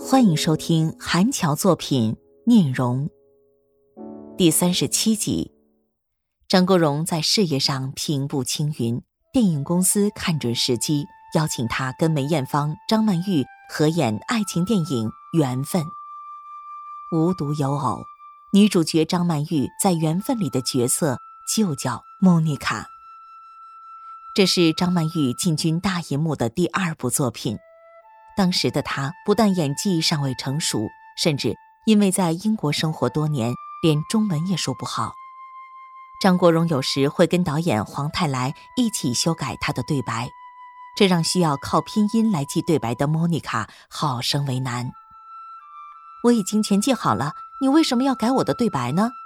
欢迎收听韩乔作品《念容》第37集。张国荣在事业上平步青云，电影公司看准时机，邀请他跟梅艳芳、张曼玉合演爱情电影《缘分》。无独有偶，女主角张曼玉在《缘分》里的角色就叫莫妮卡。这是张曼玉进军大银幕的第2部作品。当时的她不但演技尚未成熟，甚至因为在英国生活多年，连中文也说不好。张国荣有时会跟导演黄泰来一起修改他的对白，这让需要靠拼音来记对白的莫妮卡好生为难。我已经全记好了，你为什么要改我的对白呢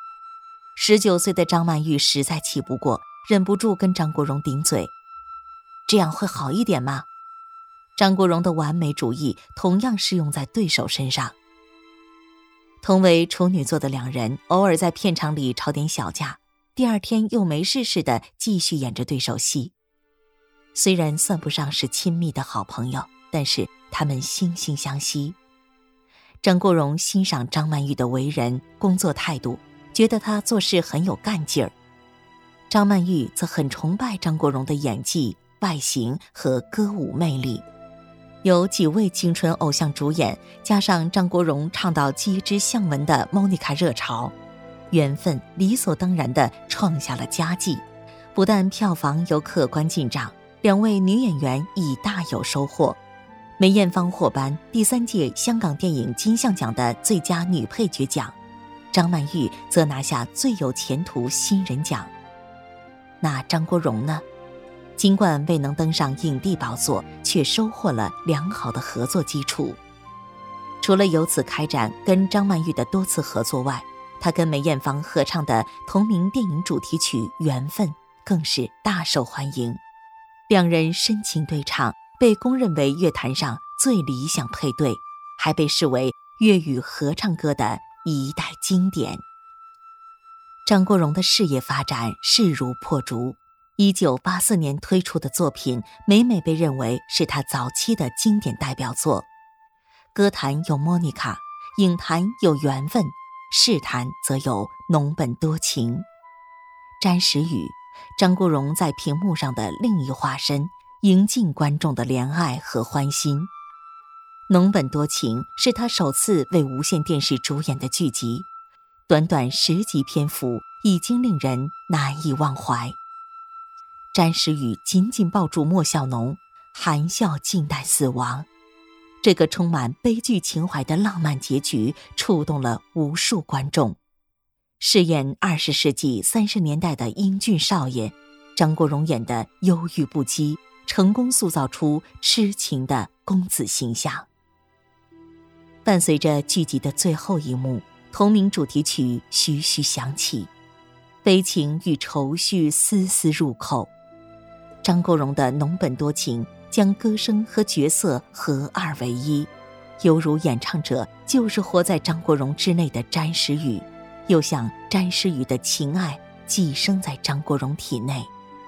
？19岁的张曼玉实在气不过，忍不住跟张国荣顶嘴。这样会好一点吗？张国荣的完美主义同样适用在对手身上。同为处女座的两人，偶尔在片场里吵点小架，第2天又没事似的继续演着对手戏。虽然算不上是亲密的好朋友，但是他们惺惺相惜。张国荣欣赏张曼玉的为人、工作态度，觉得她做事很有干劲儿。张曼玉则很崇拜张国荣的演技、外形和歌舞魅力。有几位青春偶像主演，加上张国荣倡导机智向文的莫妮卡热潮，缘分理所当然地创下了佳绩。不但票房有可观进账，2位女演员亦大有收获。梅艳芳获颁第3届香港电影金像奖的最佳女配角奖，张曼玉则拿下最有前途新人奖。那张国荣呢？尽管未能登上影帝宝座，却收获了良好的合作基础。除了由此开展跟张曼玉的多次合作外，他跟梅艳芳合唱的同名电影主题曲《缘分》更是大受欢迎。2人深情对唱，被公认为乐坛上最理想配对，还被视为粤语合唱歌的一代经典。张国荣的事业发展势如破竹，1984年推出的作品每每被认为是他早期的经典代表作。歌坛有莫妮卡，影坛有缘分，视坛则有浓本多情。詹时雨，张国荣在屏幕上的另一化身，迎尽观众的怜爱和欢心。浓本多情是他首次为无线电视主演的剧集，短短10集篇幅已经令人难以忘怀。詹时雨紧紧抱住莫笑农，含笑静待死亡。这个充满悲剧情怀的浪漫结局触动了无数观众。饰演20世纪30年代的英俊少爷，张国荣演的忧郁不羁，成功塑造出痴情的公子形象。伴随着剧集的最后一幕，同名主题曲徐徐响起，悲情与愁绪丝丝入口。张国荣的浓本多情将歌声和角色合二为一，犹如演唱者就是活在张国荣之内的詹时雨，又像詹时雨的情爱寄生在张国荣体内。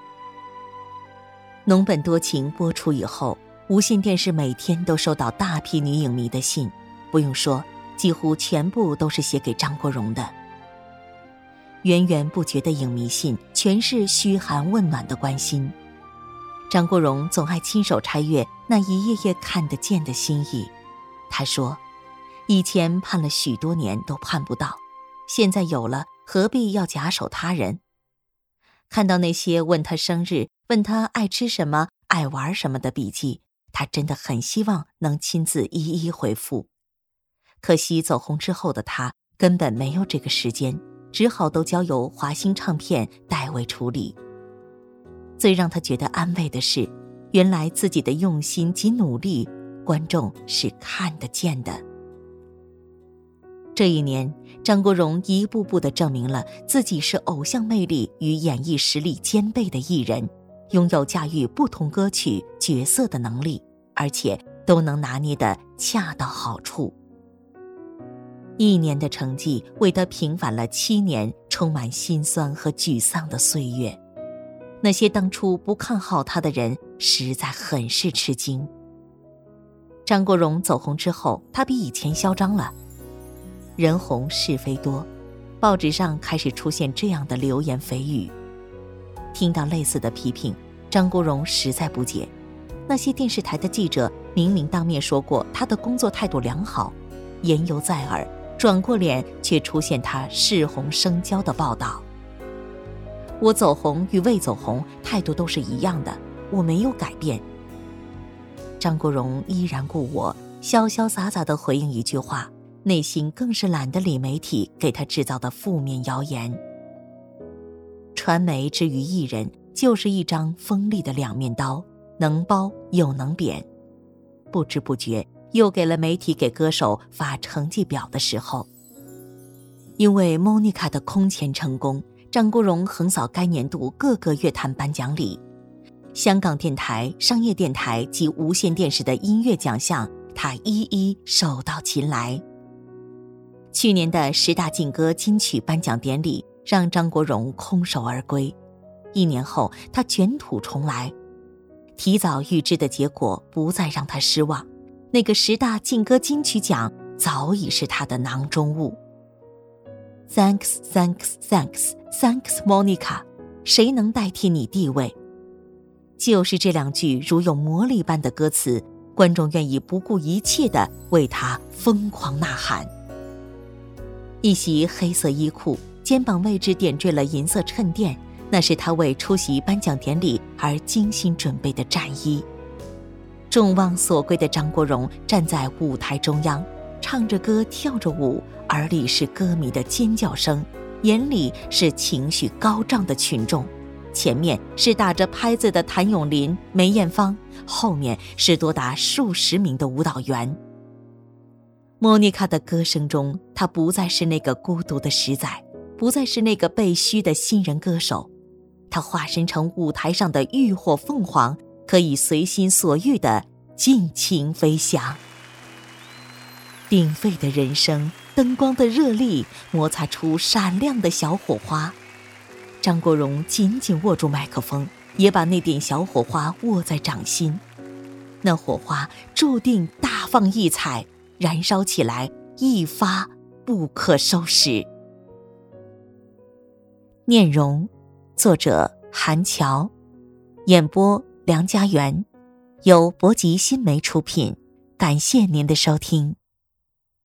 浓本多情播出以后，无线电视每天都收到大批女影迷的信，不用说，几乎全部都是写给张国荣的。源源不绝的影迷信全是嘘寒问暖的关心。张国荣总爱亲手拆阅那一页页看得见的心意。他说，以前盼了许多年都盼不到，现在有了，何必要假手他人？看到那些问他生日、问他爱吃什么、爱玩什么的笔记，他真的很希望能亲自一一回复。可惜走红之后的他根本没有这个时间，只好都交由华星唱片代为处理。最让他觉得安慰的是，原来自己的用心及努力，观众是看得见的。这一年，张国荣一步步地证明了自己是偶像魅力与演绎实力兼备的艺人，拥有驾驭不同歌曲角色的能力，而且都能拿捏得恰到好处。1年的成绩为他平反了7年充满心酸和沮丧的岁月。那些当初不看好他的人实在很是吃惊。 张国荣走红之后，他比以前嚣张了。人红是非多，报纸上开始出现这样的流言蜚语。听到类似的批评，张国荣实在不解。那些电视台的记者明明当面说过他的工作态度良好，言犹在耳，转过脸却出现他世红生骄的报道。我走红与未走红态度都是一样的，我没有改变。张国荣依然故我，潇潇洒洒地回应一句话，内心更是懒得理媒体给他制造的负面谣言。传媒之于艺人，就是一张锋利的两面刀，能褒又能贬。不知不觉又给了媒体给歌手发成绩表的时候。因为 Monica 的空前成功，张国荣横扫该年度各个乐坛颁奖礼，香港电台、商业电台及无线电视的音乐奖项，他一一手到擒来。去年的10大劲歌金曲颁奖典礼让张国荣空手而归，1年后他卷土重来，提早预知的结果不再让他失望，那个10大劲歌金曲奖早已是他的囊中物。 Thanks, thanks, thanks, thanks Monica， 谁能代替你地位？就是这2句如有魔力般的歌词，观众愿意不顾一切地为他疯狂呐喊。一袭黑色衣裤，肩膀位置点缀了银色衬垫，那是他为出席颁奖典礼而精心准备的战衣。众望所归的张国荣站在舞台中央，唱着歌跳着舞，耳里是歌迷的尖叫声，眼里是情绪高涨的群众，前面是打着拍子的谭咏麟、梅艳芳，后面是多达数十名的舞蹈员。莫妮卡的歌声中，她不再是那个孤独的十载，不再是那个被虚的新人歌手，她化身成舞台上的浴火凤凰，可以随心所欲地尽情飞翔。鼎沸的人声，灯光的热力，摩擦出闪亮的小火花。张国荣紧紧握住麦克风，也把那点小火花握在掌心。那火花注定大放异彩，燃烧起来，一发不可收拾。念容，作者韩乔，演播梁家园，由博吉新媒出品。感谢您的收听。